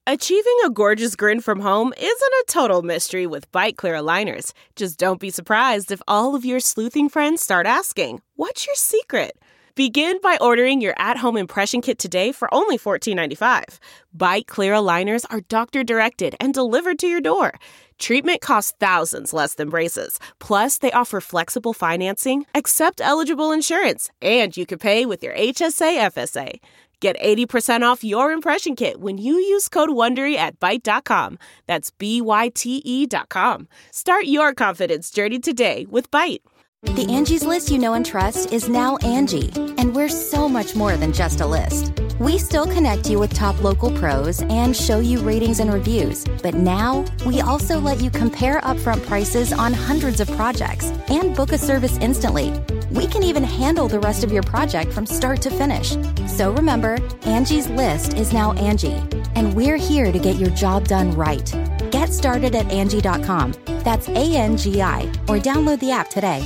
Achieving a gorgeous grin from home isn't a total mystery with Byte Clear aligners. Just don't be surprised if all of your sleuthing friends start asking, "What's your secret?" Begin by ordering your at-home impression kit today for only $14.95. Byte Clear aligners are doctor-directed and delivered to your door. Treatment costs thousands less than braces. Plus, they offer flexible financing, accept eligible insurance, and you can pay with your HSA FSA. Get 80% off your impression kit when you use code WONDERY at Byte.com. That's BYTE.com. Start your confidence journey today with Byte. The Angie's List you know and trust is now Angie, and we're so much more than just a list. We still connect you with top local pros and show you ratings and reviews, but now we also let you compare upfront prices on hundreds of projects and book a service instantly. We can even handle the rest of your project from start to finish. So remember, Angie's List is now Angie, and we're here to get your job done right. Get started at Angie.com. That's ANGI, or download the app today.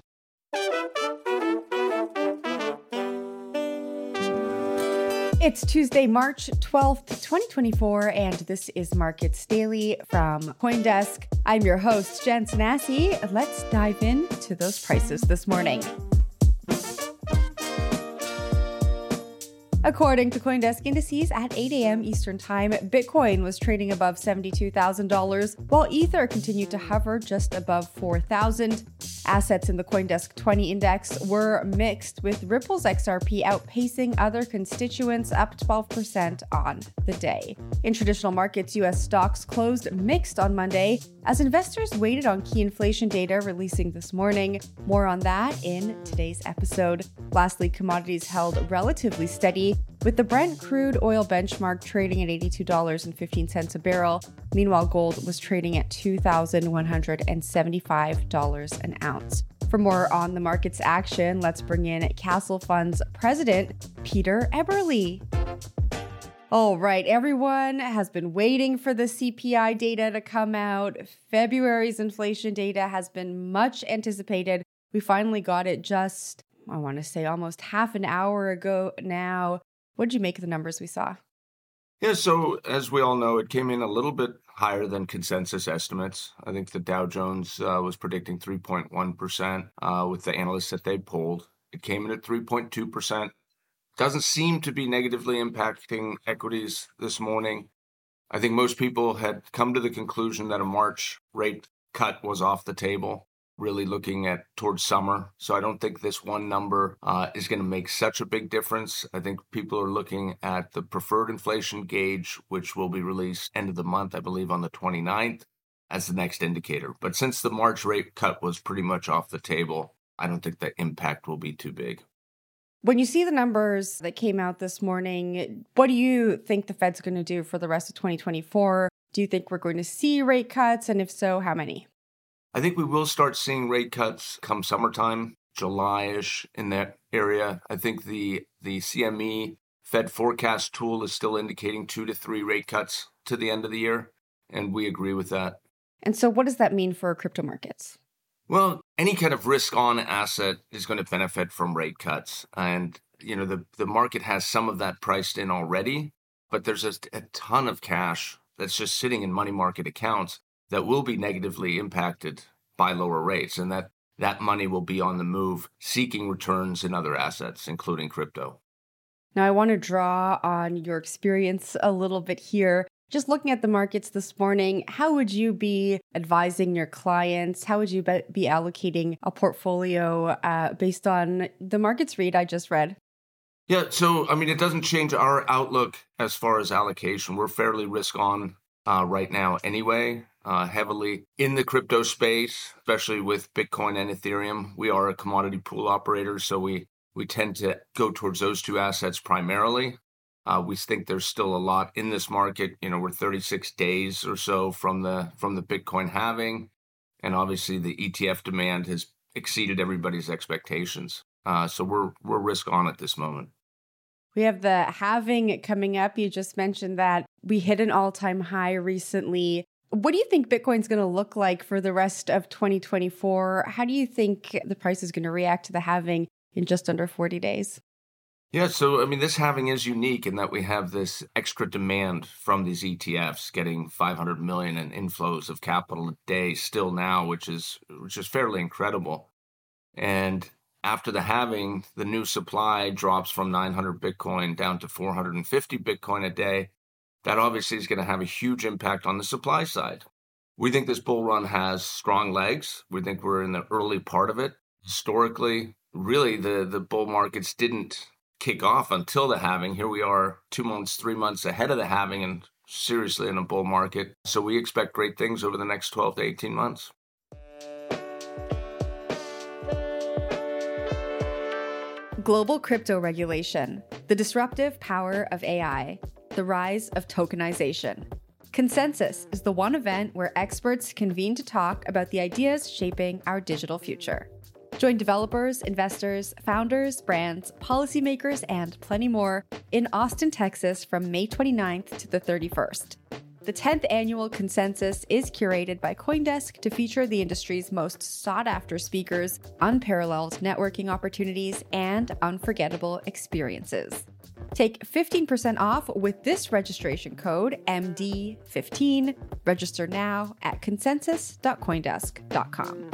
It's Tuesday, March 12th, 2024, and this is Markets Daily from CoinDesk. I'm your host, Jen Sanasi. Let's dive into those prices this morning. According to CoinDesk indices, at 8 a.m. Eastern Time, Bitcoin was trading above $72,000, while Ether continued to hover just above $4,000. Assets in the CoinDesk 20 index were mixed, with Ripple's XRP outpacing other constituents, up 12% on the day. In traditional markets, U.S. stocks closed mixed on Monday as investors waited on key inflation data releasing this morning. More on that in today's episode. Lastly, commodities held relatively steady, with the Brent crude oil benchmark trading at $82.15 a barrel. Meanwhile, gold was trading at $2,175 an ounce. For more on the market's action, let's bring in Castle Fund's president, Peter Eberle. All right, everyone has been waiting for the CPI data to come out. February's inflation data has been much anticipated. We finally got it just, I want to say, almost half an hour ago now. What did you make of the numbers we saw? Yeah, so as we all know, it came in a little bit higher than consensus estimates. I think the Dow Jones was predicting 3.1% with the analysts that they polled. It came in at 3.2%. Doesn't seem to be negatively impacting equities this morning. I think most people had come to the conclusion that a March rate cut was off the table, really looking at towards summer. So I don't think this one number is going to make such a big difference. I think people are looking at the preferred inflation gauge, which will be released end of the month, I believe on the 29th, as the next indicator. But since the March rate cut was pretty much off the table, I don't think the impact will be too big. When you see the numbers that came out this morning, what do you think the Fed's going to do for the rest of 2024? Do you think we're going to see rate cuts? And if so, how many? I think we will start seeing rate cuts come summertime, July-ish in that area. I think the CME Fed forecast tool is still indicating 2 to 3 rate cuts to the end of the year, and we agree with that. And so what does that mean for crypto markets? Well, any kind of risk-on asset is going to benefit from rate cuts. And, the market has some of that priced in already, but there's a ton of cash that's just sitting in money market accounts that will be negatively impacted by lower rates. And that money will be on the move, seeking returns in other assets, including crypto. Now, I want to draw on your experience a little bit here. Just looking at the markets this morning, how would you be advising your clients? How would you be allocating a portfolio based on the markets read I just read? Yeah, so, it doesn't change our outlook as far as allocation. We're fairly risk on right now anyway, heavily in the crypto space, especially with Bitcoin and Ethereum. We are a commodity pool operator, so we tend to go towards those two assets primarily. We think there's still a lot in this market. We're 36 days or so from the Bitcoin halving, and obviously the ETF demand has exceeded everybody's expectations. So we're risk on at this moment. We have the halving coming up. You just mentioned that we hit an all-time high recently. What do you think Bitcoin's going to look like for the rest of 2024? How do you think the price is going to react to the halving in just under 40 days? Yeah, so I mean, this halving is unique in that we have this extra demand from these ETFs, getting 500 million in inflows of capital a day still now, which is fairly incredible. And after the halving, the new supply drops from 900 Bitcoin down to 450 Bitcoin a day. That obviously is going to have a huge impact on the supply side. We think this bull run has strong legs. We think we're in the early part of it. Historically, really, the bull markets didn't kick off until the halving. Here we are 2 months, 3 months ahead of the halving and seriously in a bull market. So we expect great things over the next 12 to 18 months. Global crypto regulation, the disruptive power of AI, the rise of tokenization. Consensus is the one event where experts convene to talk about the ideas shaping our digital future. Join developers, investors, founders, brands, policymakers, and plenty more in Austin, Texas from May 29th to the 31st. The 10th annual Consensus is curated by CoinDesk to feature the industry's most sought-after speakers, unparalleled networking opportunities, and unforgettable experiences. Take 15% off with this registration code, MD15. Register now at consensus.coindesk.com.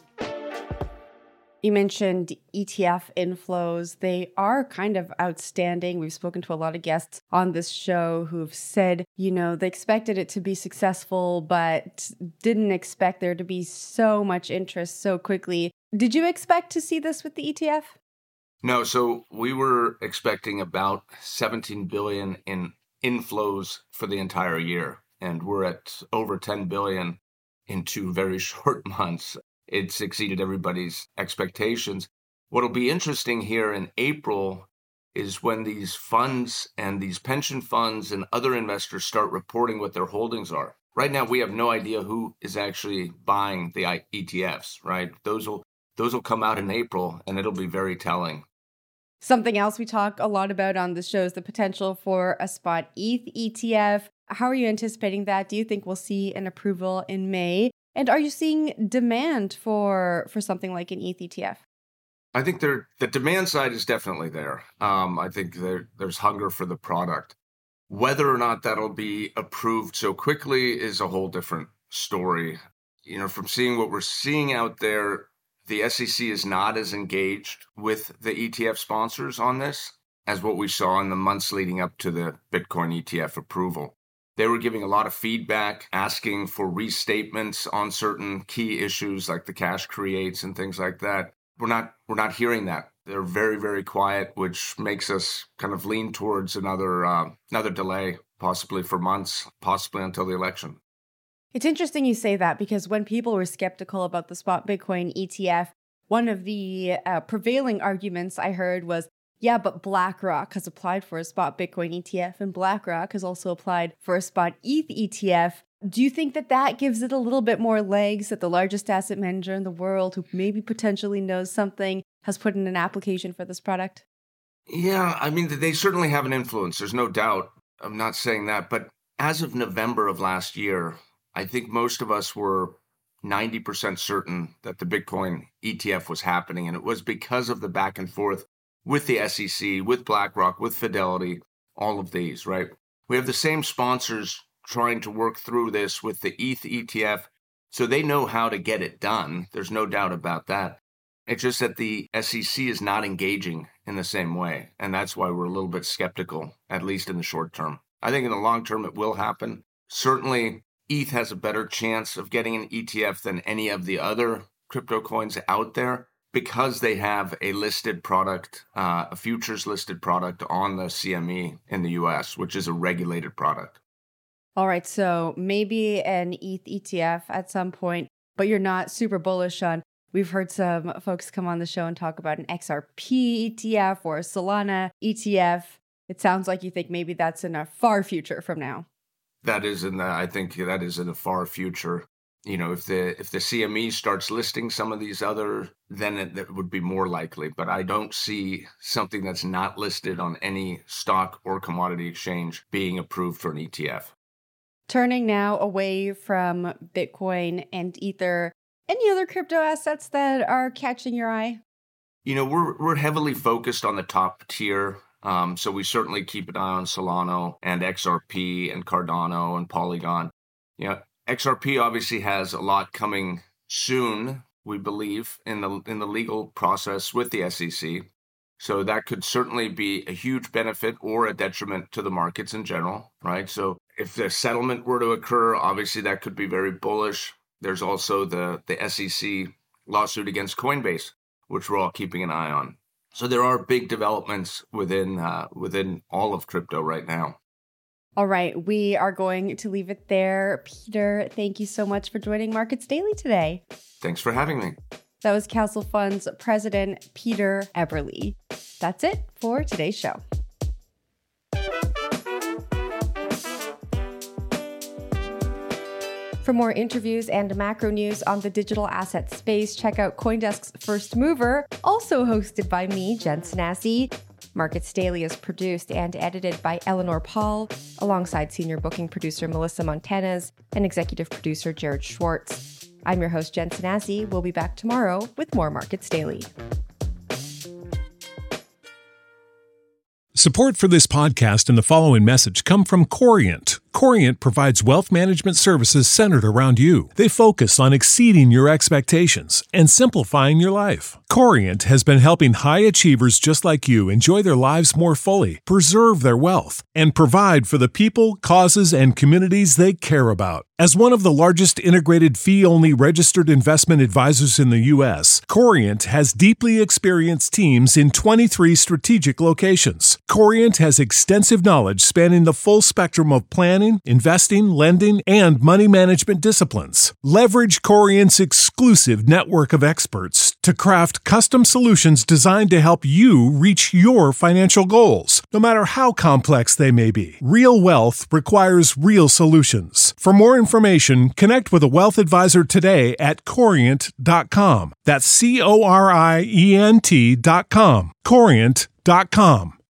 You mentioned ETF inflows. They are kind of outstanding. We've spoken to a lot of guests on this show who've said, they expected it to be successful, but didn't expect there to be so much interest so quickly. Did you expect to see this with the ETF? No, so we were expecting about 17 billion in inflows for the entire year, and we're at over 10 billion in 2 very short months. It's exceeded everybody's expectations. What'll be interesting here in April is when these funds and these pension funds and other investors start reporting what their holdings are. Right now, we have no idea who is actually buying the ETFs, right? Those will come out in April, and it'll be very telling. Something else we talk a lot about on the show is the potential for a spot ETH ETF. How are you anticipating that? Do you think we'll see an approval in May? And are you seeing demand for something like an ETH ETF? I think the demand side is definitely there. I think there's hunger for the product. Whether or not that'll be approved so quickly is a whole different story. From seeing what we're seeing out there, the SEC is not as engaged with the ETF sponsors on this as what we saw in the months leading up to the Bitcoin ETF approval. They were giving a lot of feedback, asking for restatements on certain key issues like the cash creates and things like that. We're not hearing that. They're very, very quiet, which makes us kind of lean towards another delay, possibly for months, possibly until the election. It's interesting you say that because when people were skeptical about the spot Bitcoin ETF, one of the prevailing arguments I heard was, yeah, but BlackRock has applied for a spot Bitcoin ETF and BlackRock has also applied for a spot ETH ETF. Do you think that gives it a little bit more legs that the largest asset manager in the world who maybe potentially knows something has put in an application for this product? Yeah, I mean, they certainly have an influence. There's no doubt. I'm not saying that. But as of November of last year, I think most of us were 90% certain that the Bitcoin ETF was happening. And it was because of the back and forth with the SEC, with BlackRock, with Fidelity, all of these, right? We have the same sponsors trying to work through this with the ETH ETF, so they know how to get it done. There's no doubt about that. It's just that the SEC is not engaging in the same way, and that's why we're a little bit skeptical, at least in the short term. I think in the long term it will happen. Certainly, ETH has a better chance of getting an ETF than any of the other crypto coins out there, because they have a listed product, a futures listed product on the CME in the US, which is a regulated product. All right, so maybe an ETH ETF at some point, but you're not super bullish on. We've heard some folks come on the show and talk about an XRP ETF or a Solana ETF. It sounds like you think maybe that's in a far future from now. I think that is in a far future. If the CME starts listing some of these other, then it would be more likely. But I don't see something that's not listed on any stock or commodity exchange being approved for an ETF. Turning now away from Bitcoin and Ether, any other crypto assets that are catching your eye? We're heavily focused on the top tier So we certainly keep an eye on Solana and XRP and Cardano and Polygon. XRP obviously has a lot coming soon, we believe, in the legal process with the SEC. So that could certainly be a huge benefit or a detriment to the markets in general, right? So if the settlement were to occur, obviously that could be very bullish. There's also the SEC lawsuit against Coinbase, which we're all keeping an eye on. So there are big developments within all of crypto right now. All right, we are going to leave it there. Peter, thank you so much for joining Markets Daily today. Thanks for having me. That was Castle Fund's President Peter Eberly. That's it for today's show. For more interviews and macro news on the digital asset space, check out CoinDesk's First Mover, also hosted by me, Jen Sanasie. Markets Daily is produced and edited by Eleanor Paul, alongside senior booking producer Melissa Montanez and executive producer Jared Schwartz. I'm your host, Jen Sanasie. We'll be back tomorrow with more Markets Daily. Support for this podcast and the following message come from Corient. Corient provides wealth management services centered around you. They focus on exceeding your expectations and simplifying your life. Corient has been helping high achievers just like you enjoy their lives more fully, preserve their wealth, and provide for the people, causes, and communities they care about. As one of the largest integrated fee-only registered investment advisors in the U.S., Corient has deeply experienced teams in 23 strategic locations. Corient has extensive knowledge spanning the full spectrum of planning, investing, lending, and money management disciplines. Leverage Corient's exclusive network of experts to craft custom solutions designed to help you reach your financial goals, no matter how complex they may be. Real wealth requires real solutions. For more information, connect with a wealth advisor today at Corient.com. That's Corient.com. Corient.com.